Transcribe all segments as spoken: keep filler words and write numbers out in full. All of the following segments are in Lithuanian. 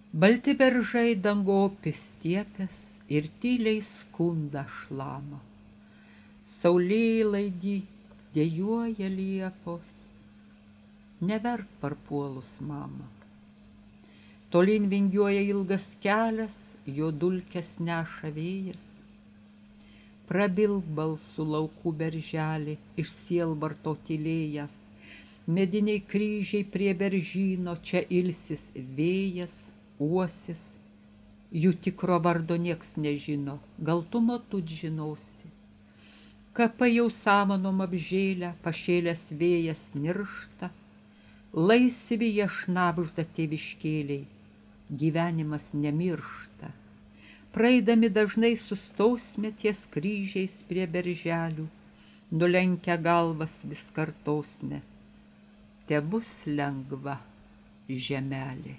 Balti beržai dangopi stiepės ir tyliai skunda šlama. Saulėlaidį dejuoja liepos, neverk parpuolus mama. Tolyn vingiuoja ilgas kelias, jo dulkes neša vėjas. Prabilk balsu laukų berželį, iš sielvarto tylėjęs. Mediniai kryžiai prie beržyno, čia ilsis vėjas, uosis. Jų tikro vardo nieks nežino, gal tu matut žinosi. Kapai jau samanom apžėlę, pašėlęs vėjas niršta. Laisvi jie šnabžda tėviškėliai, gyvenimas nemiršta. Praeidami dažnai sustausime ties kryžiais prie berželių, nulenkę galvas vis kartosime. Tebus lengva žemelė.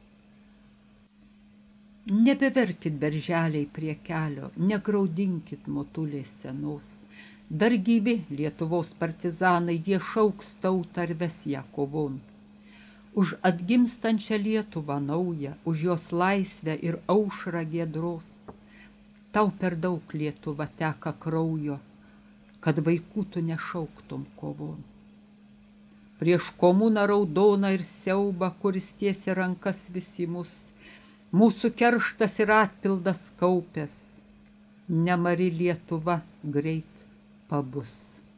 Nebeverkit berželiai prie kelio, negraudinkit motulės senos. Dar gyvi Lietuvos partizanai, jie šauks tautą ir ves ją kovon. Už atgimstančią Lietuvą naują, už jos laisvę ir aušrą giedros. Tau per daug Lietuva teka kraujo, kad vaikų tu nešauktum kovon. Prieš komuną raudoną ir siaubą, kuris tiesia rankas visi mus, mūsų kerštas ir atpildas kaupęs, nemari Lietuva greit pabus.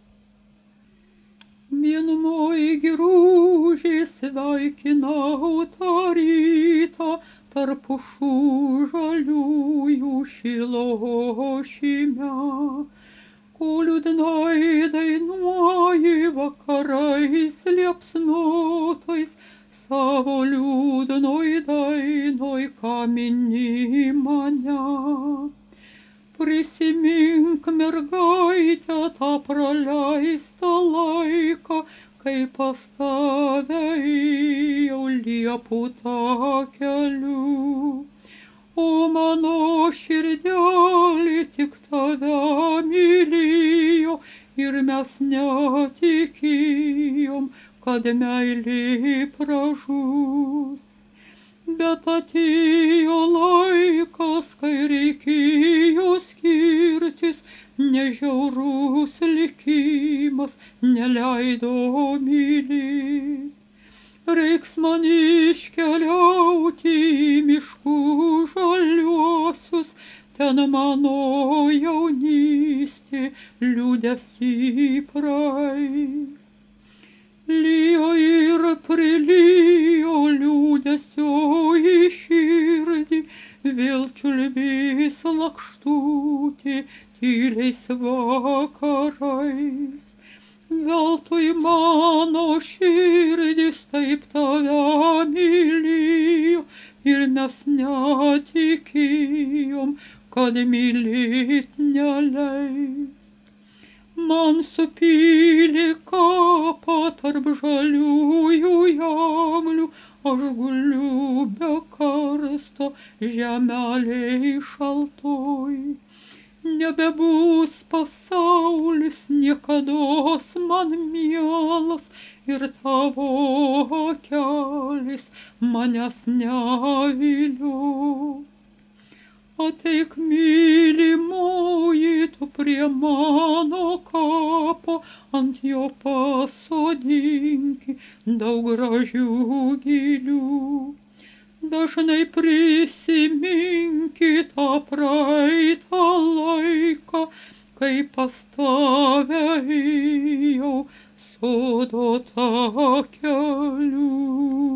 Mėlynoji giružė sveikinau tą rytą, tarp pušų žaliųjų Šilošime. Ko liūdnai dainuoji vakarais liepsnotais, savo liūdnoj dainoj, ką mini mane. Prisimink, mergaitę, tą praleistą laiką, kai pas tave ėjau liepų takeliu. O mano širdelė tik tave mylėjo ir mes netikėjom, kad meilė pražus. Bet atėjo laikas, kai reikėjo skirtis, nežiaurus likimas neleido mylėt. Reiks man iškeliauti į miškų žaliuosius, ten mano jaunystė liūdesį praeis. Lijo ir prilijo liūdesio į širdį, vėl čiulbės lakštutė tyliais vakarais. Veltui mano širdis taip tave mylėjo ir mes netikėjom, kad mylėt neleis. Man supylė kapą tarp žaliųjų jaglių, aš guliu be karsto žemelėj šaltoj. Nebebus pasaulis niekados man mielas ir tavo akelis manęs nevilios. Ateik, mylimoji, tu prie mano kapo, ant jo pasodinki daug gražių gėlių. Dažnai prisiminki tą praeitą laiką, kai pas tave ėjau sodo takeliu.